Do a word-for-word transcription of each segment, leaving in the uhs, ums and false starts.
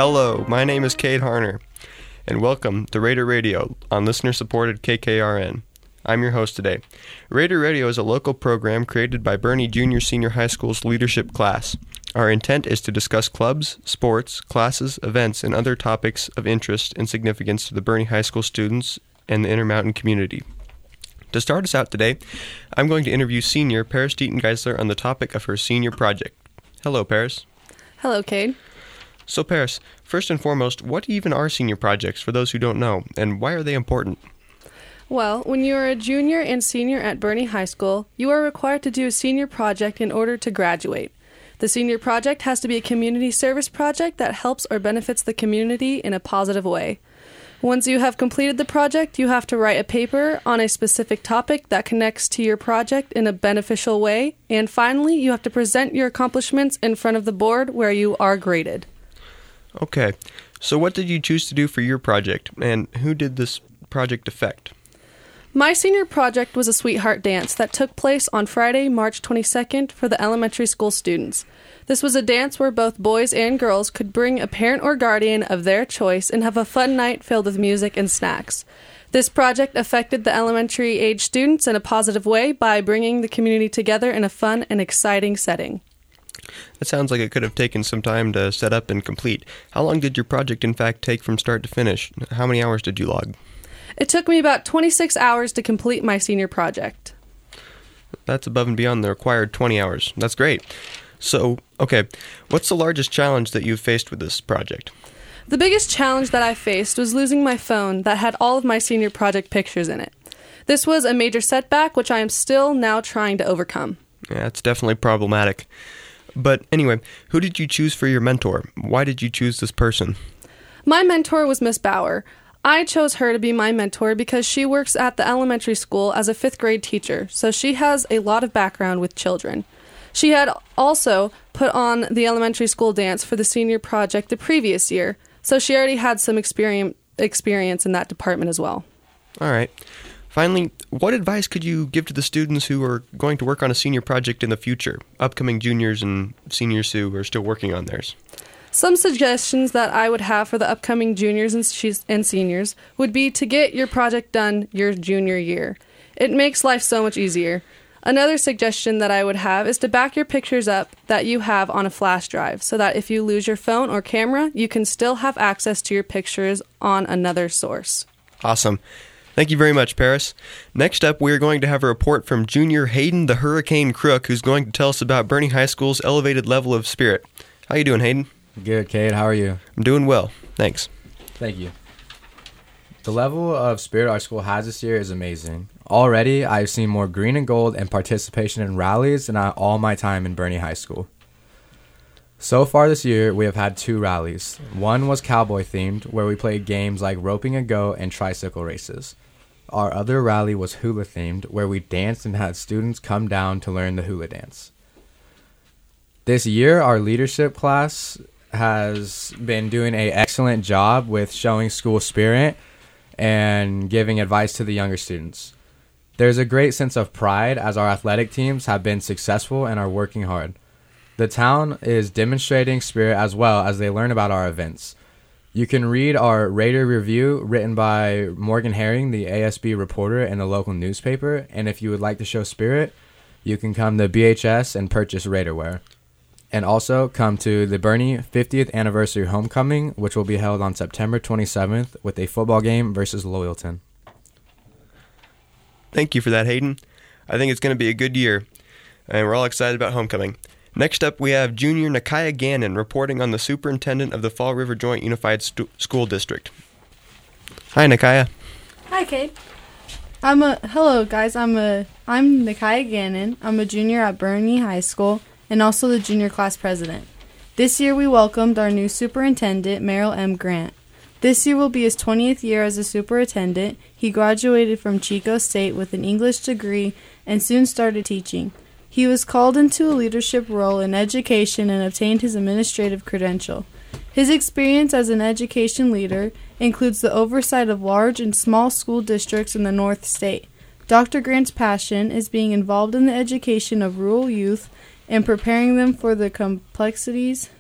Hello, my name is Cade Harner, and welcome to Raider Radio on listener-supported K K R N. I'm your host today. Raider Radio is a local program created by Boerne Junior Senior High School's leadership class. Our intent is to discuss clubs, sports, classes, events, and other topics of interest and significance to the Boerne High School students and the Intermountain community. To start us out today, I'm going to interview senior Paris Deaton-Geisler on the topic of her senior project. Hello, Paris. Hello, Cade. So, Paris, first and foremost, what even are senior projects for those who don't know, and why are they important? Well, when you are a junior and senior at Boerne High School, you are required to do a senior project in order to graduate. The senior project has to be a community service project that helps or benefits the community in a positive way. Once you have completed the project, you have to write a paper on a specific topic that connects to your project in a beneficial way, and finally, you have to present your accomplishments in front of the board where you are graded. Okay, so what did you choose to do for your project, and who did this project affect? My senior project was a sweetheart dance that took place on Friday, March twenty-second for the elementary school students. This was a dance where both boys and girls could bring a parent or guardian of their choice and have a fun night filled with music and snacks. This project affected the elementary age students in a positive way by bringing the community together in a fun and exciting setting. That sounds like it could have taken some time to set up and complete. How long did your project in fact take from start to finish? How many hours did you log? It took me about twenty-six hours to complete my senior project. That's above and beyond the required twenty hours. That's great. So, okay, what's the largest challenge that you've faced with this project? The biggest challenge that I faced was losing my phone that had all of my senior project pictures in it. This was a major setback, which I am still now trying to overcome. Yeah, it's definitely problematic. But anyway, who did you choose for your mentor? Why did you choose this person? My mentor was Miss Bauer. I chose her to be my mentor because she works at the elementary school as a fifth grade teacher, so she has a lot of background with children. She had also put on the elementary school dance for the senior project the previous year, so she already had some experience experience in that department as well. All right. Finally, what advice could you give to the students who are going to work on a senior project in the future, upcoming juniors and seniors who are still working on theirs? Some suggestions that I would have for the upcoming juniors and, sh- and seniors would be to get your project done your junior year. It makes life so much easier. Another suggestion that I would have is to back your pictures up that you have on a flash drive so that if you lose your phone or camera, you can still have access to your pictures on another source. Awesome. Thank you very much, Paris. Next up, we are going to have a report from Junior Hayden the Hurricane Crook, who's going to tell us about Boerne High School's elevated level of spirit. How you doing, Hayden? Good, Cade. How are you? I'm doing well. Thanks. Thank you. The level of spirit our school has this year is amazing. Already, I've seen more green and gold and participation in rallies than all my time in Boerne High School. So far this year, we have had two rallies. One was cowboy-themed, where we played games like roping a goat and tricycle races. Our other rally was hula-themed, where we danced and had students come down to learn the hula dance. This year, our leadership class has been doing an excellent job with showing school spirit and giving advice to the younger students. There's a great sense of pride as our athletic teams have been successful and are working hard. The town is demonstrating spirit as well as they learn about our events. You can read our Raider review written by Morgan Herring, the A S B reporter in the local newspaper, and if you would like to show spirit, you can come to B H S and purchase Raider wear. And also come to the Boerne fiftieth Anniversary Homecoming, which will be held on September twenty-seventh with a football game versus Loyalton. Thank you for that, Hayden. I think it's going to be a good year, and we're all excited about homecoming. Next up, we have Junior Nakaya Gannon reporting on the superintendent of the Fall River Joint Unified Stu- School District. Hi, Nakaya. Hi, Cade. I'm a hello, guys. I'm a I'm Nakaya Gannon. I'm a junior at Boerne High School and also the junior class president. This year, we welcomed our new superintendent, Merrill M. Grant. This year will be his twentieth year as a superintendent. He graduated from Chico State with an English degree and soon started teaching. He was called into a leadership role in education and obtained his administrative credential. His experience as an education leader includes the oversight of large and small school districts in the North State. Doctor Grant's passion is being involved in the education of rural youth and preparing them for the complexities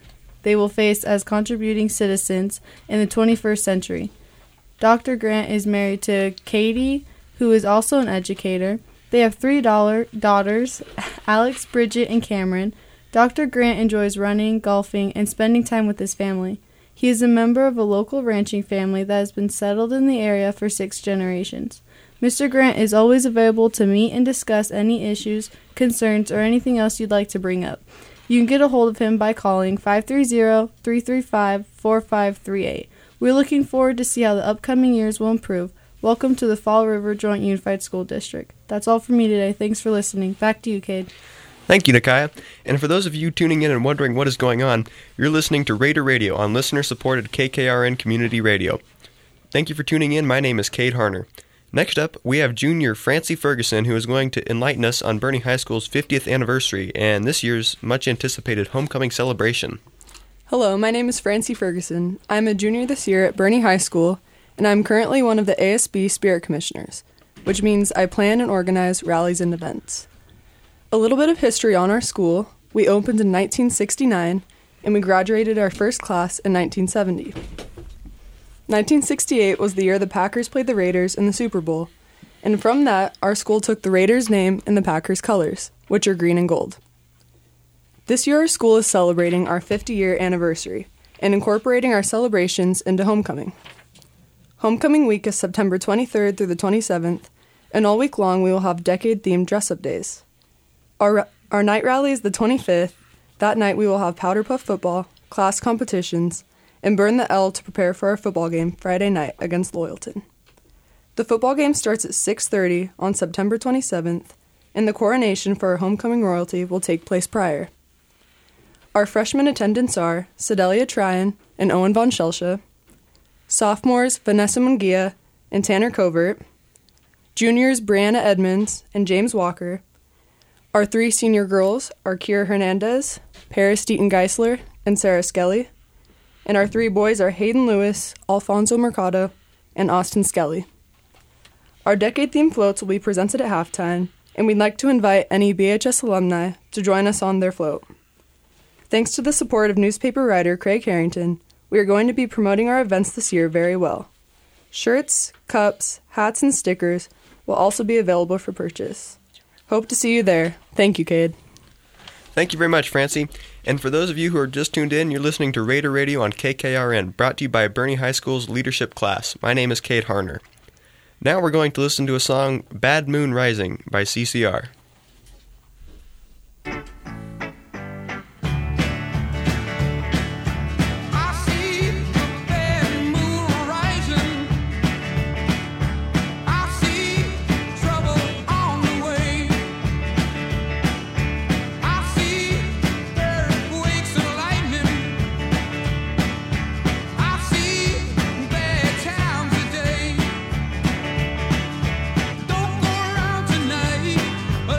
they will face as contributing citizens in the twenty-first century. Doctor Grant is married to Katie, who is also an educator. They have three dollar daughters, Alex, Bridget, and Cameron. Doctor Grant enjoys running, golfing, and spending time with his family. He is a member of a local ranching family that has been settled in the area for six generations. Mister Grant is always available to meet and discuss any issues, concerns, or anything else you'd like to bring up. You can get a hold of him by calling five three zero, three three five, four five three eight. We're looking forward to see how the upcoming years will improve. Welcome to the Fall River Joint Unified School District. That's all for me today. Thanks for listening. Back to you, Cade. Thank you, Nakaya. And for those of you tuning in and wondering what is going on, you're listening to Raider Radio on listener-supported K K R N Community Radio. Thank you for tuning in. My name is Cade Harner. Next up, we have junior Francie Ferguson, who is going to enlighten us on Bernie High School's fiftieth anniversary and this year's much-anticipated homecoming celebration. Hello, my name is Francie Ferguson. I'm a junior this year at Bernie High School, and I'm currently one of the A S B Spirit Commissioners, which means I plan and organize rallies and events. A little bit of history on our school. We opened in nineteen sixty-nine, and we graduated our first class in nineteen seventy. nineteen sixty-eight was the year the Packers played the Raiders in the Super Bowl, and from that, our school took the Raiders' name and the Packers' colors, which are green and gold. This year, our school is celebrating our fifty-year anniversary and incorporating our celebrations into homecoming. Homecoming week is September twenty-third through the twenty-seventh, and all week long we will have decade-themed dress-up days. Our, our night rally is the twenty-fifth. That night we will have powder puff football, class competitions, and burn the L to prepare for our football game Friday night against Loyalton. The football game starts at six thirty on September twenty-seventh, and the coronation for our homecoming royalty will take place prior. Our freshman attendants are Sedelia Tryon and Owen Von Schelsche, sophomores Vanessa Munguia and Tanner Covert, juniors Brianna Edmonds and James Walker. Our three senior girls are Kira Hernandez, Paris Deaton Geisler, and Sarah Skelly, and our three boys are Hayden Lewis, Alfonso Mercado, and Austin Skelly. Our decade-themed floats will be presented at halftime, and we'd like to invite any B H S alumni to join us on their float. Thanks to the support of newspaper writer Craig Harrington, we are going to be promoting our events this year very well. Shirts, cups, hats, and stickers will also be available for purchase. Hope to see you there. Thank you, Cade. Thank you very much, Francie. And for those of you who are just tuned in, you're listening to Raider Radio on K K R N, brought to you by Bernie High School's leadership class. My name is Cade Harner. Now we're going to listen to a song, Bad Moon Rising, by C C R. Don't go around tonight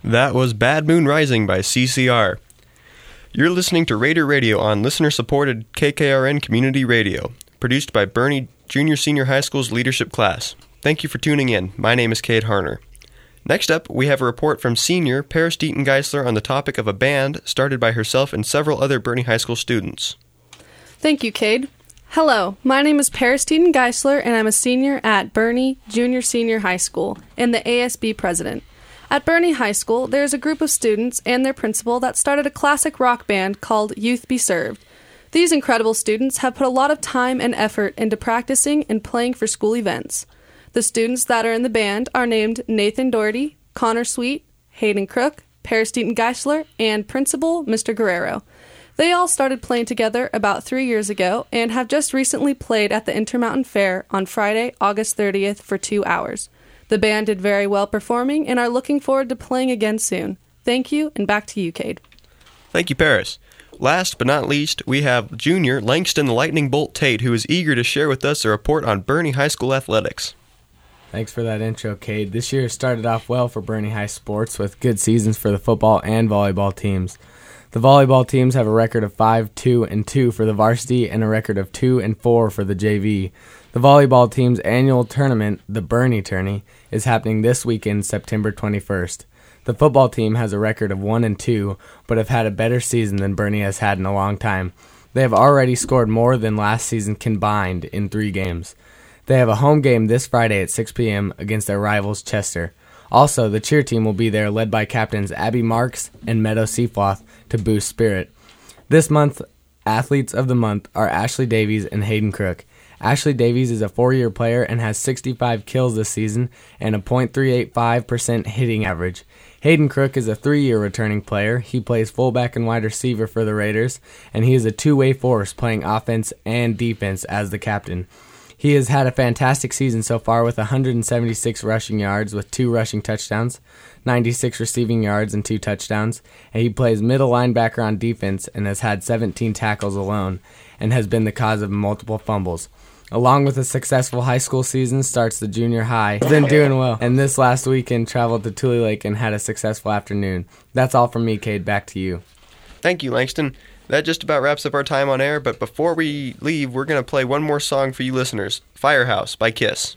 That was Bad Moon Rising by C C R. You're listening to Raider Radio on listener-supported K K R N Community Radio, produced by Bernie Junior Senior High School's leadership class. Thank you for tuning in. My name is Cade Harner. Next up, we have a report from senior Paris Deaton Geisler on the topic of a band started by herself and several other Bernie High School students. Thank you, Cade. Hello, my name is Paris Deaton Geisler, and I'm a senior at Bernie Junior Senior High School and the A S B president. At Bernie High School, there's a group of students and their principal that started a classic rock band called Youth Be Served. These incredible students have put a lot of time and effort into practicing and playing for school events. The students that are in the band are named Nathan Doherty, Connor Sweet, Hayden Crook, Paris Deaton Geisler, and Principal Mister Guerrero. They all started playing together about three years ago and have just recently played at the Intermountain Fair on Friday, August thirtieth for two hours. The band did very well performing and are looking forward to playing again soon. Thank you, and back to you, Cade. Thank you, Paris. Last but not least, we have junior Langston the Lightning Bolt Tate, who is eager to share with us a report on Bernie High School athletics. Thanks for that intro, Cade. This year started off well for Bernie High sports with good seasons for the football and volleyball teams. The volleyball teams have a record of five, two, and two for the varsity and a record of two and four for the J V. The volleyball team's annual tournament, the Bernie Tourney, is happening this weekend, September twenty-first. The football team has a record of one and two, but have had a better season than Bernie has had in a long time. They have already scored more than last season combined in three games. They have a home game this Friday at six p.m. against their rivals Chester. Also, the cheer team will be there, led by captains Abby Marks and Meadow Seafloth, to boost spirit. This month, athletes of the month are Ashley Davies and Hayden Crook. Ashley Davies is a four-year player and has sixty-five kills this season and a point three eight five percent hitting average. Hayden Crook is a three-year returning player. He plays fullback and wide receiver for the Raiders, and he is a two-way force playing offense and defense as the captain. He has had a fantastic season so far with one hundred seventy-six rushing yards with two rushing touchdowns, ninety-six receiving yards and two touchdowns, and he plays middle linebacker on defense and has had seventeen tackles alone and has been the cause of multiple fumbles. Along with a successful high school season starts the junior high. He's been doing well, and this last weekend traveled to Tule Lake and had a successful afternoon. That's all from me, Cade. Back to you. Thank you, Langston. That just about wraps up our time on air, but before we leave, we're going to play one more song for you listeners, Firehouse by Kiss.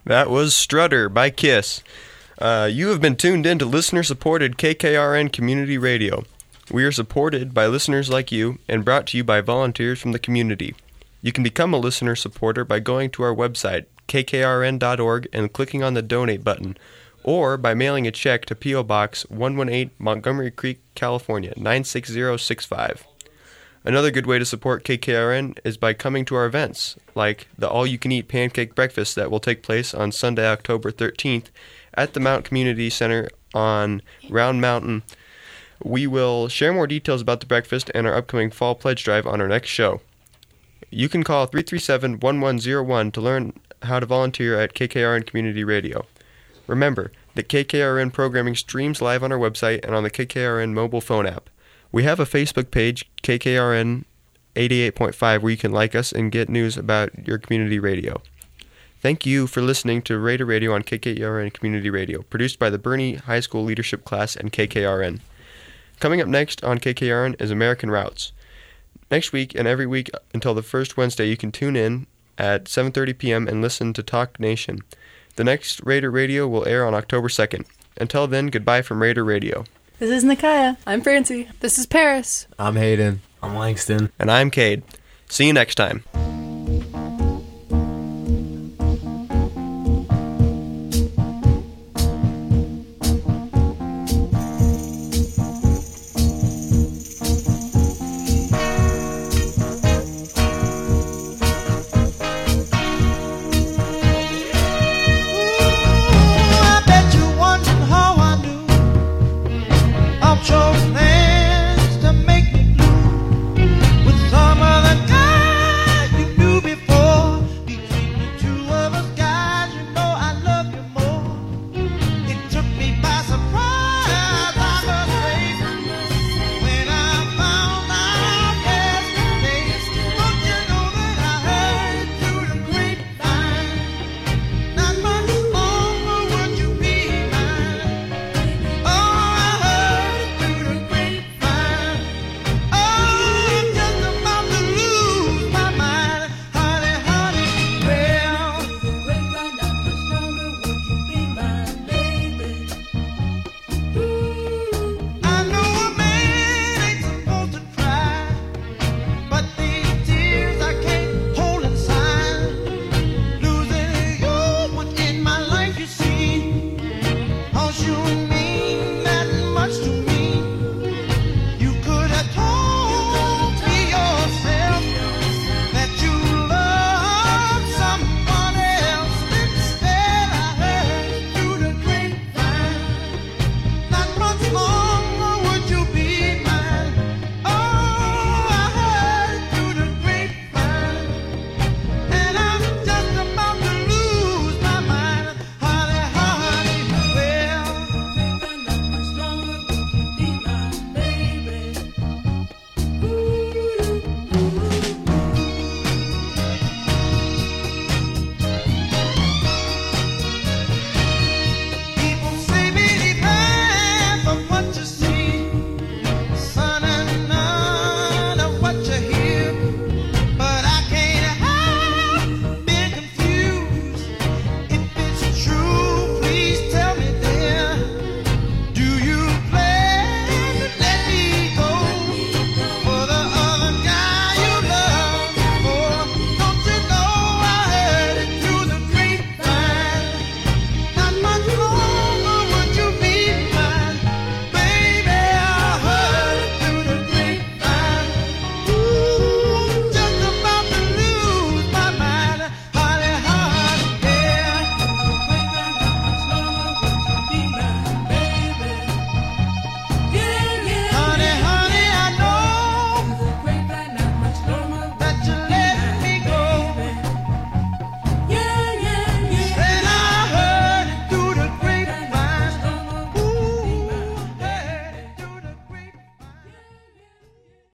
That was Strutter by Kiss. Uh, you have been tuned in to listener-supported K K R N Community Radio. We are supported by listeners like you and brought to you by volunteers from the community. You can become a listener supporter by going to our website, k k r n dot org, and clicking on the donate button, or by mailing a check to P O Box one one eight, Montgomery Creek, California, nine six zero six five. Another good way to support K K R N is by coming to our events, like the all-you-can-eat pancake breakfast that will take place on Sunday, October thirteenth at the Mount Community Center on Round Mountain. We will share more details about the breakfast and our upcoming Fall Pledge Drive on our next show. You can call three three seven, one one zero one to learn how to volunteer at K K R N Community Radio. Remember that K K R N programming streams live on our website and on the K K R N mobile phone app. We have a Facebook page, K K R N eighty-eight point five, where you can like us and get news about your community radio. Thank you for listening to Raider Radio on K K R N Community Radio, produced by the Bernie High School Leadership Class and K K R N. Coming up next on K K R N is American Routes. Next week and every week until the first Wednesday, you can tune in at seven thirty p.m. and listen to Talk Nation. The next Raider Radio will air on October second. Until then, goodbye from Raider Radio. This is Nikaya. I'm Francie. This is Paris. I'm Hayden. I'm Langston. And I'm Cade. See you next time.